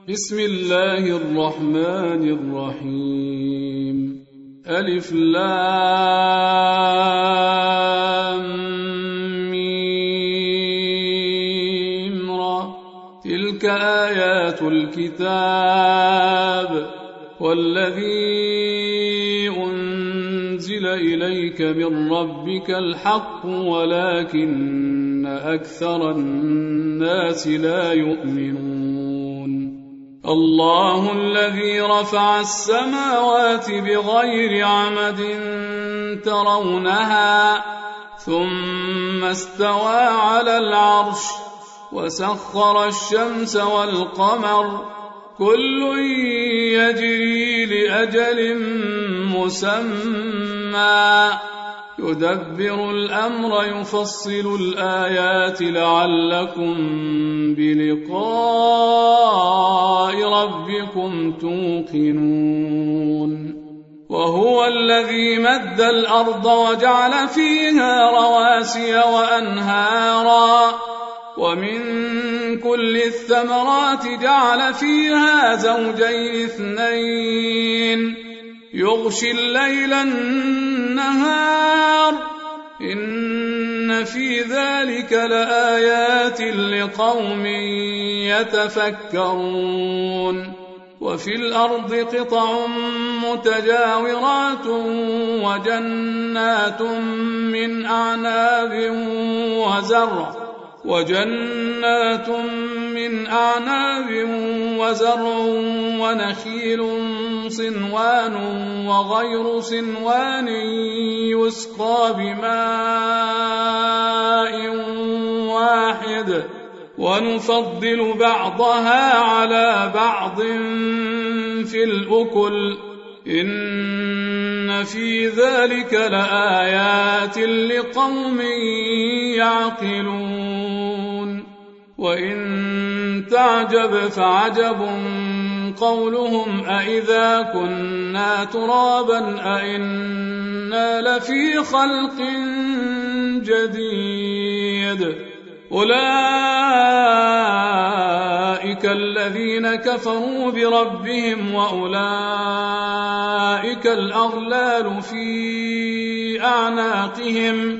بسم الله الرحمن الرحيم. ألف لام ميم را. تلك آيات الكتاب والذي أنزل إليك من ربك الحق ولكن أكثر الناس لا يؤمنون. الله الذي رفع السماوات بغير عمد ترونها ثم استوى على العرش وسخر الشمس والقمر كل يجري لأجل مسمى يدبر الأمر يفصل الآيات لعلكم بلقاء ربكم توقنون. وهو الذي مد الأرض وجعل فيها رواسي وأنهارا ومن كل الثمرات جعل فيها زوجين اثنين يغشي الليل النهار إن في ذلك لآيات لقوم يتفكرون. وفي الأرض قطع متجاورات وجنات من أعناب وزرع ونخيل صنوان وغير صنوان يسقى بماء واحد ونفضل بعضها على بعض في الأكل إن في ذلك لآيات لقوم يعقلون. وإن تعجب فعجب قولهم أإذا كنا ترابا أإنا لفي خلق جديد. أولئك الذين كفروا بربهم وأولئك الأغلال في أعناقهم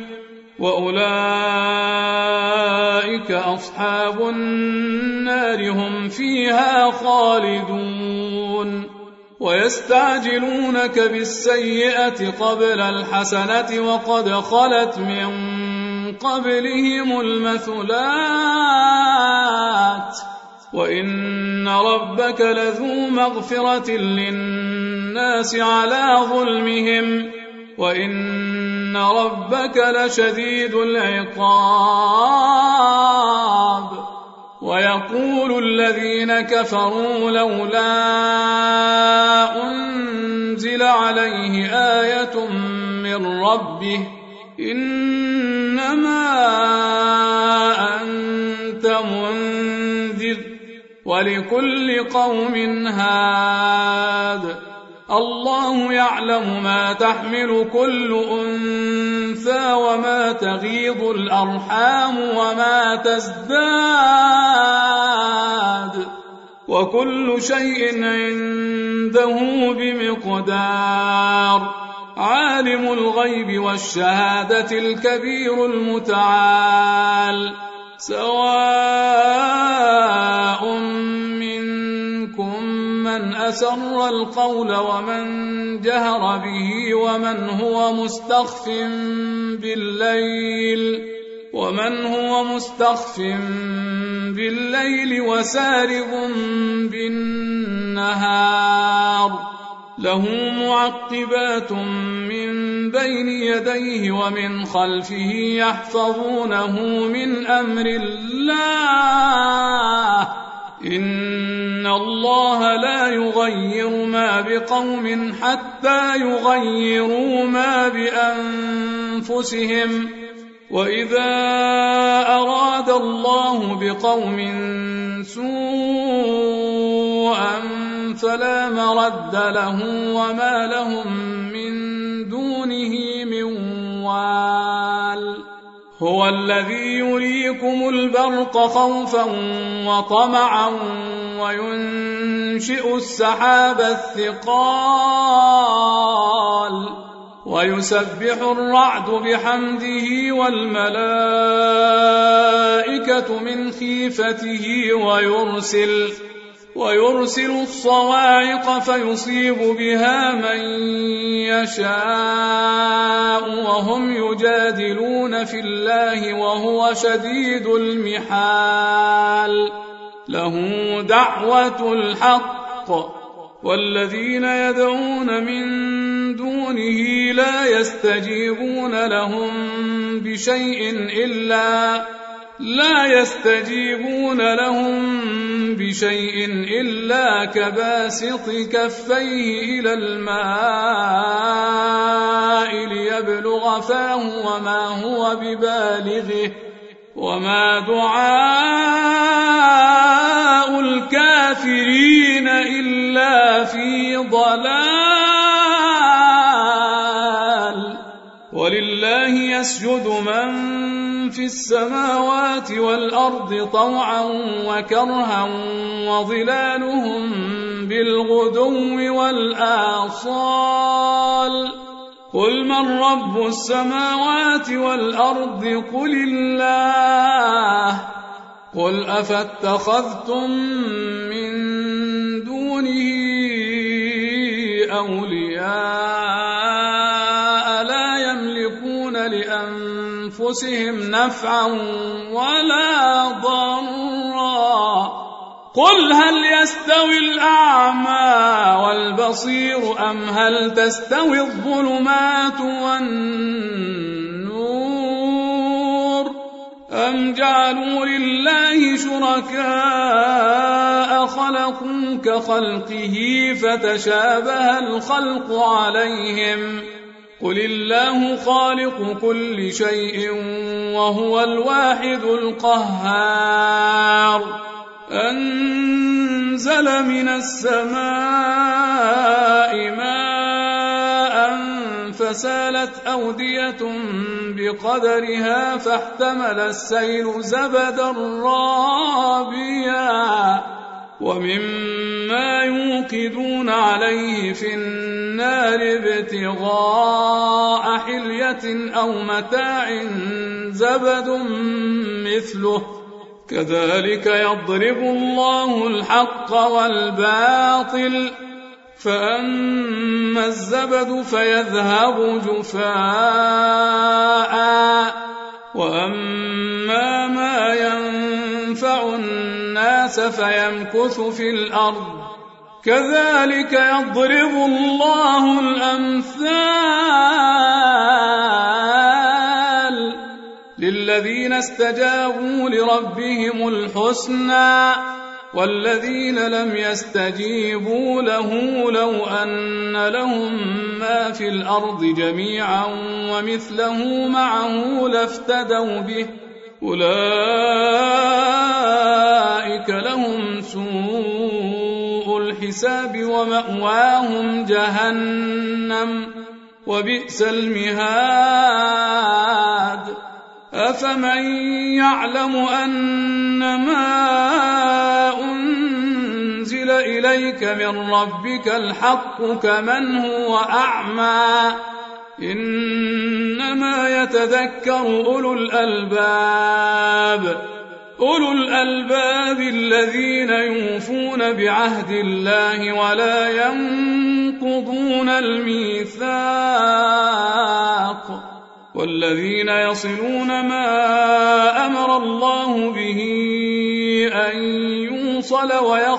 وأولئك أصحاب النار هم فيها خالدون. ويستعجلونك بالسيئة قبل الحسنة وقد خلت من قبلهم المثلات وإن ربك لذو مغفرة للناس على ظلمهم وإن ربك لشديد العقاب. ويقول الذين كفروا لولا أنزل عليه آية من ربه إنما أنت منذر ولكل قوم هاد. الله يعلم ما تحمل كل أنثى وما تغيض الأرحام وما تزداد وكل شيء عنده بمقدار. عالم الغيب والشهادة الكبير المتعال. سواء منكم من أسر القول ومن جهر به ومن هو مستخف بالليل وسارب بالنهار. له معقبات من بين يديه ومن خلفه يحفظونه من أمر الله إن الله لا يغير ما بقوم حتى يغيروا ما بأنفسهم وإذا أراد الله بقوم سوءا فلا مرد له وما لهم من دونه من وال. هو الذي يريكم البرق خوفا وطمعا وينشئ السحاب الثقال ويسبح الرعد بحمده والملائكة من خيفته ويرسل الصواعق فيصيب بها من يشاء وهم يجادلون في الله وهو شديد المحال له دعوة الحق والذين يدعون من دونه لا يستجيبون لهم بشيء إلا كباسط كفيه إلى الماء ليبلغ فاه وما هو ببالغه وما دعاء الكافرين إلا في ضلال ولله يسجد من في السماوات والأرض طوعا وكرها وظلالهم بالغدو والآصال قل من رب السماوات والأرض قل الله قل أفاتخذتم من دونه أولياء لا يملكون لأنفسهم نفعا ولا ضرا قل هل يستوي الأعمى والبصير أم هل تستوي الظلمات والنور أم جعلوا لله شركاء خلقوا كخلقه فتشابه الخلق عليهم قل الله خالق كل شيء وهو الواحد القهار أنزل من السماء ماء فسالت أودية بقدرها فاحتمل السيل زبدا رابيا ومما يوقدون عليه في النار ابتغاء حلية أو متاع زبد مثله كذلك يضرب الله الحق والباطل فأما الزبد فيذهب جفاء وأما ما ينفع الناس فيمكث في الأرض كذلك يضرب الله الأمثال للذين استجابوا لربهم الحسنى والذين لم يستجيبوا له لو أن لهم ما في الأرض جميعا ومثله معه لافتدوا به أولئك لهم سوء الحساب ومأواهم جهنم وبئس المهاد أفمن يعلم أنما أنزل إليك من ربك الحق كمن هو أعمى إنما يتذكر أولو الألباب الذين يوفون بعهد الله ولا ينقضون الميثاق والذين يصلون ما أمر الله به أن يوصل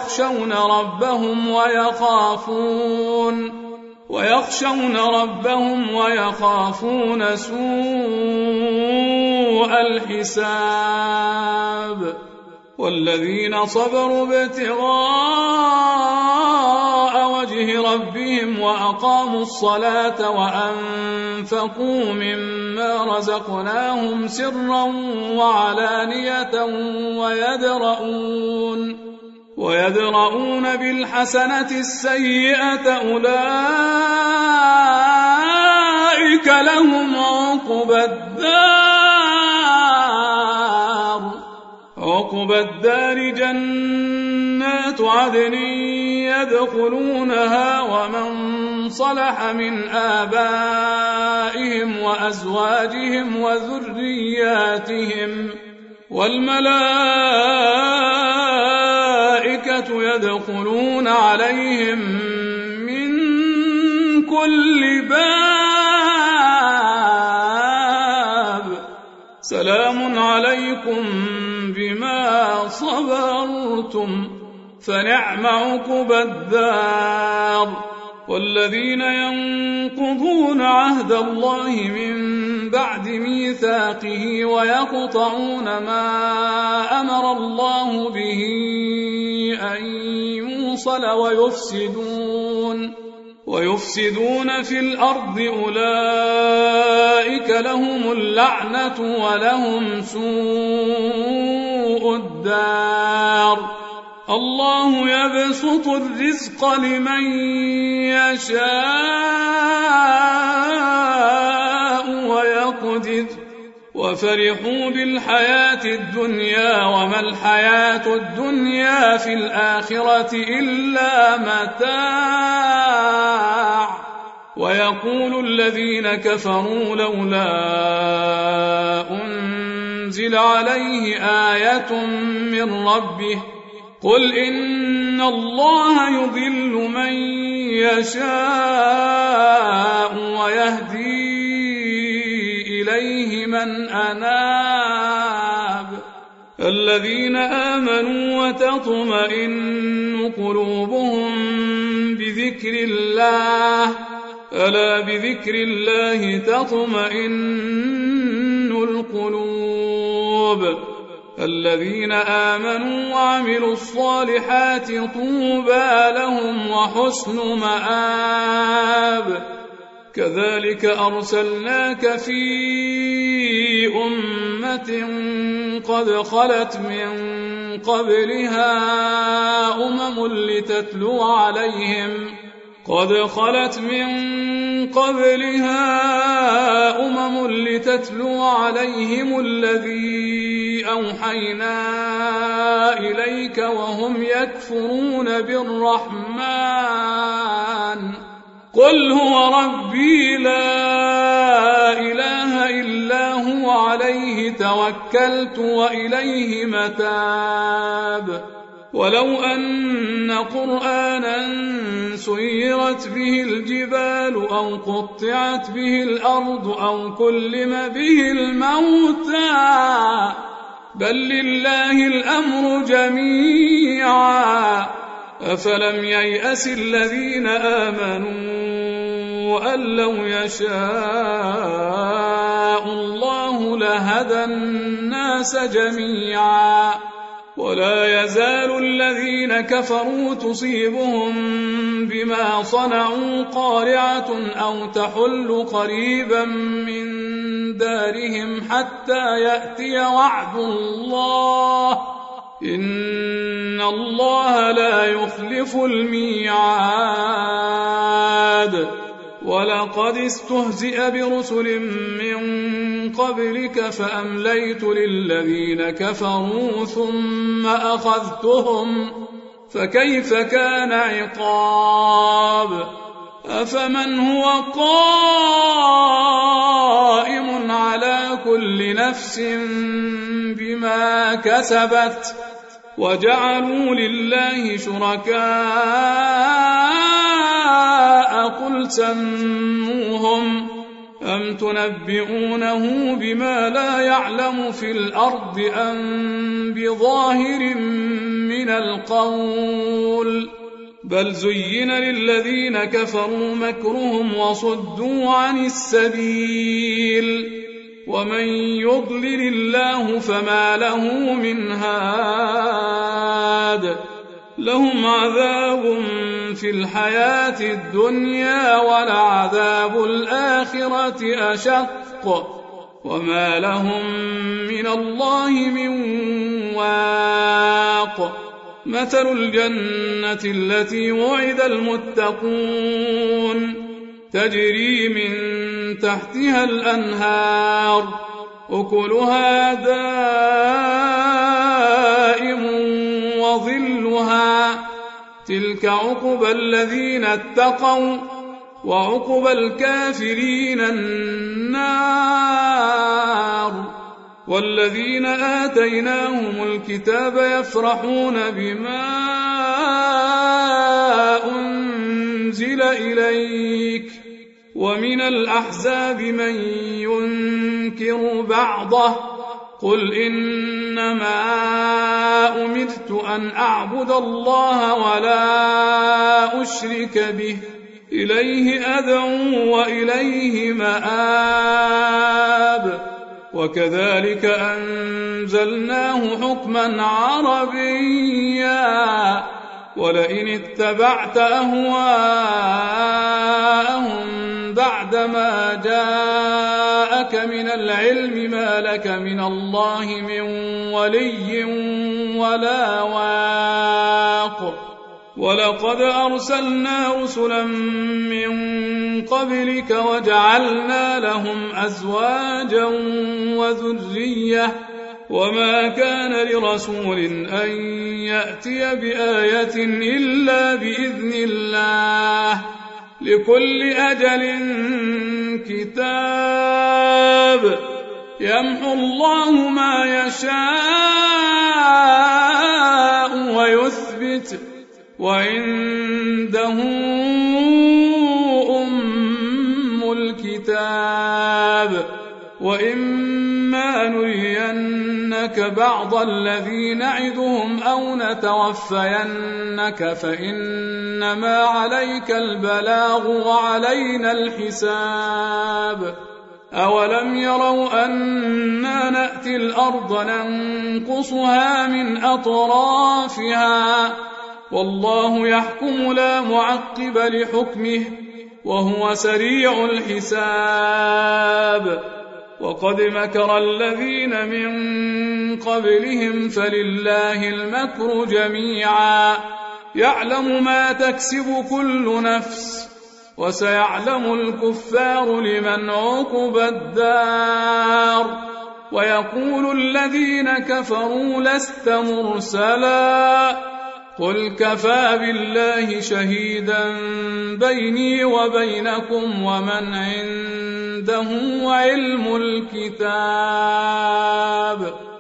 ويخشون ربهم ويخافون سوء الحساب والذين صبروا ابتغاء وجه ربهم وأقاموا الصلاة وأنفقوا مما رزقناهم سرا وعلانية ويدرؤون بالحسنة السيئة أولئك لهم عقبى الدار وعقبى الدار جنات عدن يدخلونها ومن صلح من آبائهم وأزواجهم وذرياتهم والملائكة يدخلون عليهم من كل باب سلام عليكم بما صبرتم فنعم عقبى الدار. والذين ينقضون عهد الله من بعد ميثاقه ويقطعون ما أمر الله به أن يوصل ويفسدون في الأرض أولئك لهم اللعنة ولهم سوء الدار. الله يبسط الرزق لمن يشاء ويقدر وفرحوا بالحياة الدنيا وما الحياة الدنيا في الآخرة إلا متاع. ويقول الذين كفروا لولا أنزل عليه آية من ربه قل إن الله يضل من يشاء ويهدي إليه من أناب. الذين آمنوا وتطمئن قلوبهم بذكر الله ألا بذكر الله تطمئن القلوب. الذين آمنوا وعملوا الصالحات طوبى لهم وحسن مآب. كذلك أرسلناك في أمة قد خلت من قبلها أمم لتتلو عليهم الذي أوحينا إليك وهم يكفرون بالرحمن قل هو ربي لا إله إلا هو عليه توكلت وإليه متاب. ولو أن قرآنا سيرت به الجبال أو قطعت به الأرض أو كلم به الموتى بل لله الأمر جميعا أفلم ييأس الذين آمنوا أن لو يشاء الله لهدى الناس جميعا. ولا يزال الذين كفروا تصيبهم بما صنعوا قارعة أو تحل قريبا من دارهم حتى يأتي وعد الله إن الله لا يخلف الميعاد. ولقد استهزئ برسل من قبلك فأمليت للذين كفروا ثم أخذتهم فكيف كان عقاب. أفمن هو قائم على كل نفس بما كسبت وجعلوا لله شركاء قل سموهم أم تنبئونه بما لا يعلم في الأرض أم بظاهر من القول بل زين للذين كفروا مكرهم وصدوا عن السبيل ومن يضلل الله فما له من هاد. لهم عذاب في الحياة الدنيا ولعذاب الآخرة أشق وما لهم من الله من واق. مثل الجنة التي وعد المتقون تجري من تحتها الأنهار أكلها دائم وظلها تلك عقبى الذين اتقوا وعقبى الكافرين النار والذين آتيناهم الكتاب يفرحون بما أنزل إليك ومن الأحزاب من ينكر بعضه قل إنما أمرت أن أعبد الله ولا أشرك به إليه أدعو وإليه مآب وكذلك أنزلناه حكما عربيا ولئن اتبعت أهواءهم بعدما جاءك من العلم ما لك من الله من ولي ولا واق ولقد أرسلنا رسلا من قبلك وجعلنا لهم أزواجا وذرية وما كان لرسول أن يأتي بآية إلا بإذن الله لكل أجل كتاب يمحو الله ما يشاء ويثبت وعنده أم الكتاب وإما نرينك بعض الذي نعدهم أو نتوفينك فإنما عليك البلاغ وعلينا الحساب أولم يروا أنا نأتي الأرض ننقصها من أطرافها والله يحكم لا معقب لحكمه وهو سريع الحساب وقد مكر الذين من قبلهم فلله المكر جميعا يعلم ما تكسب كل نفس وسيعلم الكفار لمن عقبى الدار ويقول الذين كفروا لست مرسلا قل كفى بالله شهيدا بيني وبينكم ومن عنده علم الكتاب